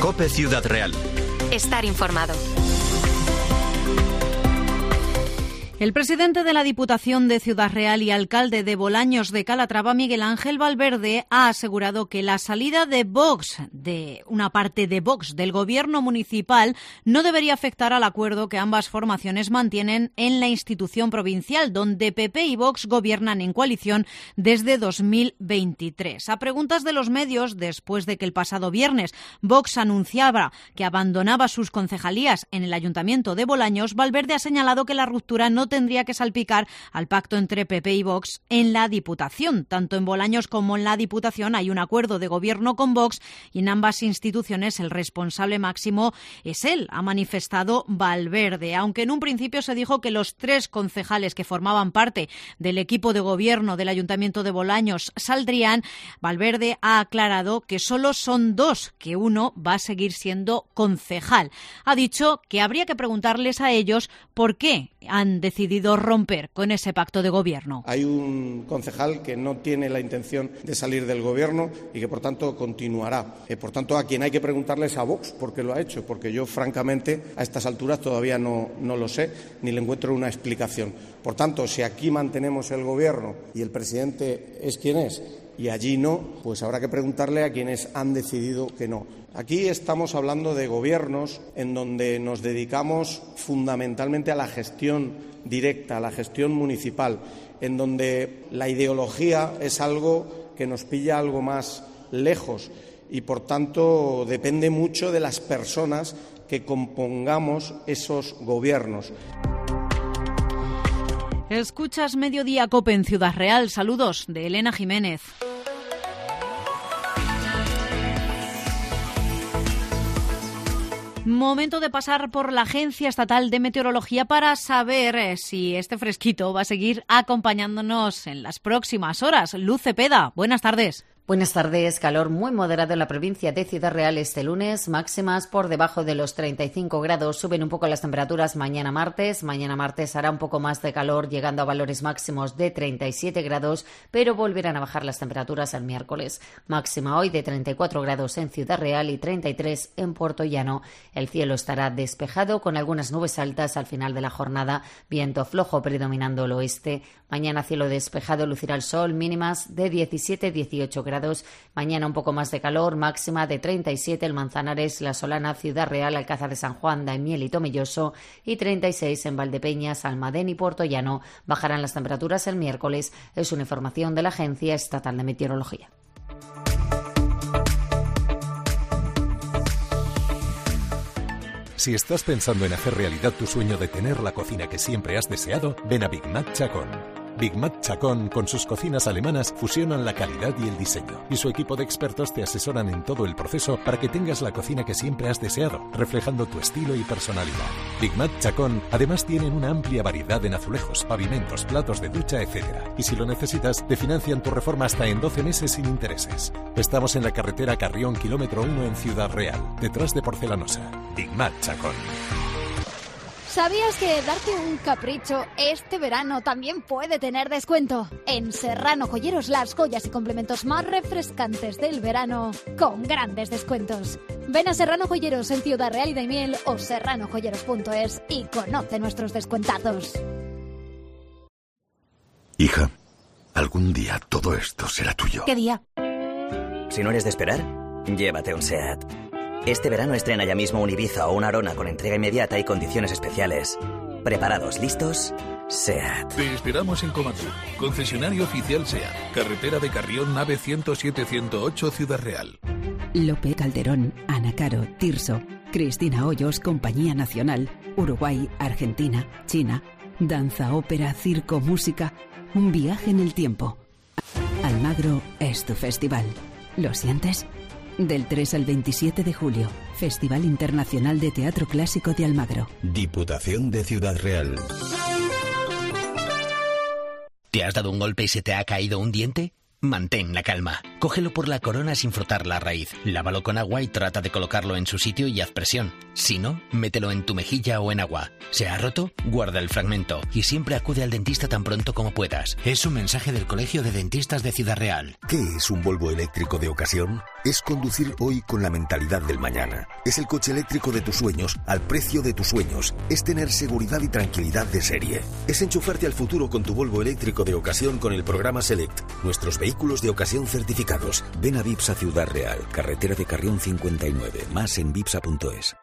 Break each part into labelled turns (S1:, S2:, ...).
S1: COPE Ciudad Real.
S2: Estar informado.
S3: El presidente de la Diputación de Ciudad Real y alcalde de Bolaños de Calatrava, Miguel Ángel Valverde, ha asegurado que la salida de Vox, de una parte de Vox del gobierno municipal, no debería afectar al acuerdo que ambas formaciones mantienen en la institución provincial, donde PP y Vox gobiernan en coalición desde 2023. A preguntas de los medios, después de que el pasado viernes Vox anunciaba que abandonaba sus concejalías en el Ayuntamiento de Bolaños, Valverde ha señalado que la ruptura no tendría que salpicar al pacto entre PP y Vox en la Diputación. Tanto en Bolaños como en la Diputación hay un acuerdo de gobierno con Vox y en ambas instituciones el responsable máximo es él, ha manifestado Valverde. Aunque en un principio se dijo que los 3 concejales que formaban parte del equipo de gobierno del Ayuntamiento de Bolaños saldrían, Valverde ha aclarado que solo son 2, que uno va a seguir siendo concejal. Ha dicho que habría que preguntarles a ellos por qué han decidido romper con ese pacto de gobierno.
S4: Hay un concejal que no tiene la intención de salir del gobierno y que por tanto continuará. Por tanto, a quien hay que preguntarle es a Vox por qué lo ha hecho, porque yo francamente a estas alturas todavía no lo sé ni le encuentro una explicación. Por tanto, si aquí mantenemos el gobierno y el presidente es quien es y allí no, pues habrá que preguntarle a quienes han decidido que no. Aquí estamos hablando de gobiernos en donde nos dedicamos fundamentalmente a la gestión directa, a la gestión municipal, en donde la ideología es algo que nos pilla algo más lejos y, por tanto, depende mucho de las personas que compongamos esos gobiernos.
S3: Escuchas Mediodía COPE en Ciudad Real. Saludos de Elena Jiménez. Momento de pasar por la Agencia Estatal de Meteorología para saber si este fresquito va a seguir acompañándonos en las próximas horas. Luz Cepeda, buenas tardes.
S5: Buenas tardes. Calor muy moderado en la provincia de Ciudad Real este lunes, máximas por debajo de los 35 grados. Suben un poco las temperaturas mañana martes. Mañana martes hará un poco más de calor, llegando a valores máximos de 37 grados, pero volverán a bajar las temperaturas el miércoles. Máxima hoy de 34 grados en Ciudad Real y 33 en Puerto Llano. El cielo estará despejado con algunas nubes altas al final de la jornada, viento flojo predominando el oeste. Mañana cielo despejado, lucirá el sol, mínimas de 17-18 grados. Mañana un poco más de calor, máxima de 37 en Manzanares, La Solana, Ciudad Real, Alcázar de San Juan, Daimiel y Tomelloso y 36 en Valdepeñas, Almadén y Puerto Llano. Bajarán las temperaturas el miércoles. Es una información de la Agencia Estatal de Meteorología.
S6: Si estás pensando en hacer realidad tu sueño de tener la cocina que siempre has deseado, ven a Big Mac Chacón. Big Mac Chacón, con sus cocinas alemanas, fusionan la calidad y el diseño. Y su equipo de expertos te asesoran en todo el proceso para que tengas la cocina que siempre has deseado, reflejando tu estilo y personalidad. Big Mac Chacón, además, tienen una amplia variedad en azulejos, pavimentos, platos de ducha, etc. Y si lo necesitas, te financian tu reforma hasta en 12 meses sin intereses. Estamos en la carretera Carrión, kilómetro 1 en Ciudad Real, detrás de Porcelanosa. Big Mac Chacón.
S7: ¿Sabías que darte un capricho este verano también puede tener descuento? En Serrano Joyeros, las joyas y complementos más refrescantes del verano con grandes descuentos. Ven a Serrano Joyeros en Ciudad Real y Daimiel o serranojoyeros.es y conoce nuestros descuentazos.
S8: Hija, algún día todo esto será tuyo.
S7: ¿Qué día?
S9: Si no eres de esperar, llévate un SEAT. Este verano estrena ya mismo un Ibiza o un Arona con entrega inmediata y condiciones especiales. ¿Preparados? ¿Listos? SEAT.
S10: Te esperamos en Comatur, concesionario oficial SEAT, carretera de Carrión, nave 107-108, Ciudad Real.
S11: Lope, Calderón, Ana Caro, Tirso, Cristina Hoyos, Compañía Nacional, Uruguay, Argentina, China, danza, ópera, circo, música, un viaje en el tiempo. Almagro es tu festival. ¿Lo sientes? Del 3 al 27 de julio, Festival Internacional de Teatro Clásico de Almagro.
S12: Diputación de Ciudad Real.
S13: ¿Te has dado un golpe y se te ha caído un diente? Mantén la calma.
S1: Cógelo por la corona sin frotar la raíz. Lávalo con agua y trata de colocarlo en su sitio y haz presión. Si no, mételo en tu mejilla o en agua. ¿Se ha roto? Guarda el fragmento y siempre acude al dentista tan pronto como puedas. Es un mensaje del Colegio de Dentistas de Ciudad Real.
S8: ¿Qué es un Volvo eléctrico de ocasión? Es conducir hoy con la mentalidad del mañana. Es el coche eléctrico de tus sueños al precio de tus sueños. Es tener seguridad y tranquilidad de serie. Es enchufarte al futuro con tu Volvo eléctrico de ocasión con el programa Select. Nuestros vehículos de ocasión certificados. Ven a Vipsa Ciudad Real, carretera de Carrión 59, más en vipsa.es.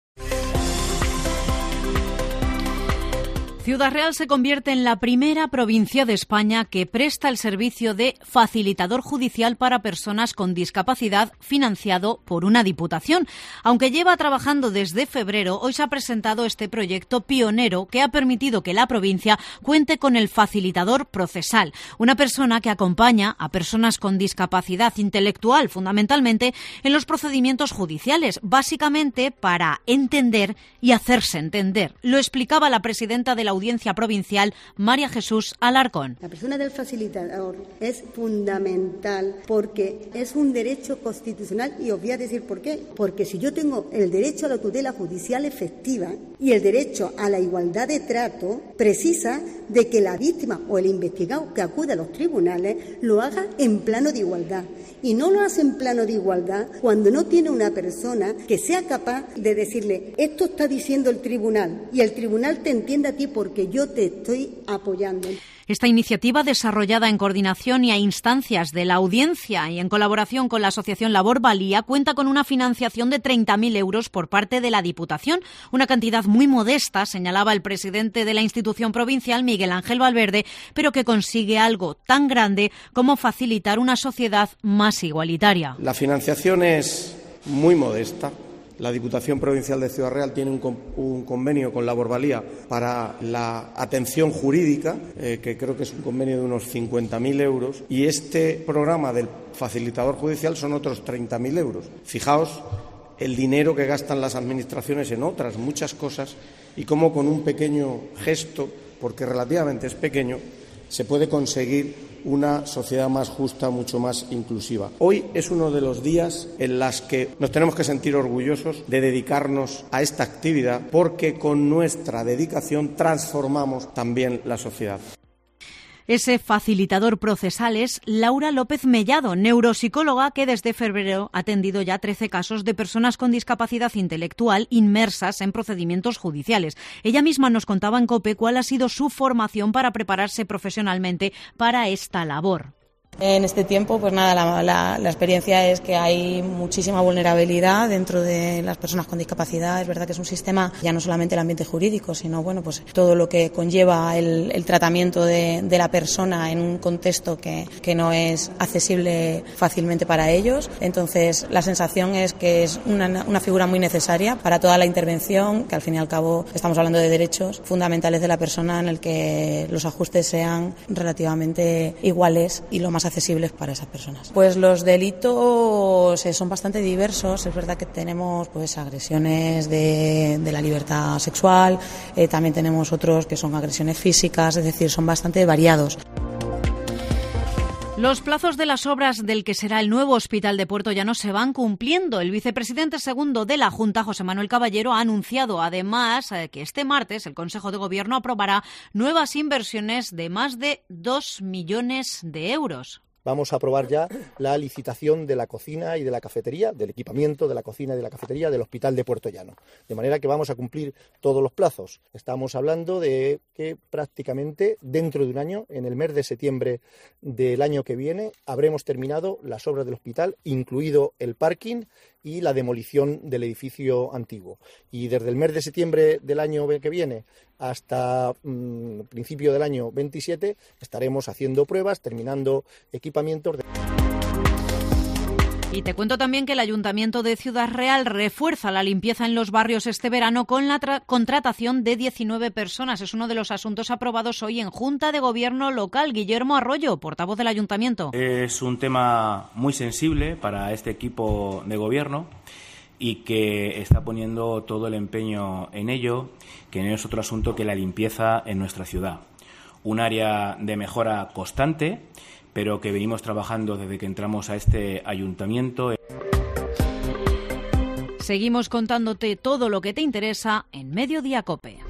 S3: Ciudad Real se convierte en la primera provincia de España que presta el servicio de facilitador judicial para personas con discapacidad financiado por una diputación. Aunque lleva trabajando desde febrero, hoy se ha presentado este proyecto pionero que ha permitido que la provincia cuente con el facilitador procesal, una persona que acompaña a personas con discapacidad intelectual, fundamentalmente, en los procedimientos judiciales, básicamente para entender y hacerse entender. Lo explicaba la presidenta de la Audiencia Provincial, María Jesús Alarcón.
S2: La persona del facilitador es fundamental porque es un derecho constitucional y os voy a decir por qué. Porque si yo tengo el derecho a la tutela judicial efectiva y el derecho a la igualdad de trato, precisa de que la víctima o el investigado que acude a los tribunales lo haga en plano de igualdad. Y no lo hace en plano de igualdad cuando no tiene una persona que sea capaz de decirle esto está diciendo el tribunal y el tribunal te entiende a ti porque yo te estoy apoyando.
S3: Esta iniciativa, desarrollada en coordinación y a instancias de la Audiencia y en colaboración con la Asociación Labor Valía, cuenta con una financiación de 30.000 euros por parte de la Diputación, una cantidad muy modesta, señalaba el presidente de la institución provincial, Miguel Ángel Valverde, pero que consigue algo tan grande como facilitar una sociedad más igualitaria.
S4: La financiación es muy modesta. La Diputación Provincial de Ciudad Real tiene un convenio con Labor Valía para la atención jurídica, que creo que es un convenio de unos 50.000 euros, y este programa del facilitador judicial son otros 30.000 euros. Fijaos el dinero que gastan las administraciones en otras muchas cosas y cómo con un pequeño gesto, porque relativamente es pequeño, se puede conseguir una sociedad más justa, mucho más inclusiva. Hoy es uno de los días en los que nos tenemos que sentir orgullosos de dedicarnos a esta actividad, porque con nuestra dedicación transformamos también la sociedad.
S3: Ese facilitador procesal es Laura López Mellado, neuropsicóloga que desde febrero ha atendido ya 13 casos de personas con discapacidad intelectual inmersas en procedimientos judiciales. Ella misma nos contaba en COPE cuál ha sido su formación para prepararse profesionalmente para esta labor.
S13: En este tiempo, pues nada, la experiencia es que hay muchísima vulnerabilidad dentro de las personas con discapacidad. Es verdad que es un sistema, ya no solamente el ambiente jurídico, sino bueno, pues todo lo que conlleva el tratamiento de la persona en un contexto que no es accesible fácilmente para ellos. Entonces, la sensación es que es una figura muy necesaria para toda la intervención, que al fin y al cabo estamos hablando de derechos fundamentales de la persona en el que los ajustes sean relativamente iguales y lo más accesibles para esas personas. Pues los delitos son bastante diversos. Es verdad que tenemos pues agresiones de la libertad sexual, también tenemos otros que son agresiones físicas, es decir, son bastante variados.
S3: Los plazos de las obras del que será el nuevo hospital de Puerto Llano se van cumpliendo. El vicepresidente segundo de la Junta, José Manuel Caballero, ha anunciado además que este martes el Consejo de Gobierno aprobará nuevas inversiones de más de 2 millones de euros.
S14: Vamos a aprobar ya la licitación de la cocina y de la cafetería, del equipamiento de la cocina y de la cafetería del Hospital de Puerto Llano. De manera que vamos a cumplir todos los plazos. Estamos hablando de que prácticamente dentro de un año, en el mes de septiembre del año que viene, habremos terminado las obras del hospital, incluido el parking y la demolición del edificio antiguo. Y desde el mes de septiembre del año que viene hasta principio del año 27 estaremos haciendo pruebas, terminando equipamientos.
S3: Y te cuento también que el Ayuntamiento de Ciudad Real refuerza la limpieza en los barrios este verano con la contratación de 19 personas. Es uno de los asuntos aprobados hoy en Junta de Gobierno local. Guillermo Arroyo, portavoz del Ayuntamiento.
S15: Es un tema muy sensible para este equipo de gobierno y que está poniendo todo el empeño en ello, que no es otro asunto que la limpieza en nuestra ciudad. Un área de mejora constante, pero que venimos trabajando desde que entramos a este ayuntamiento.
S3: Seguimos contándote todo lo que te interesa en Mediodía COPE.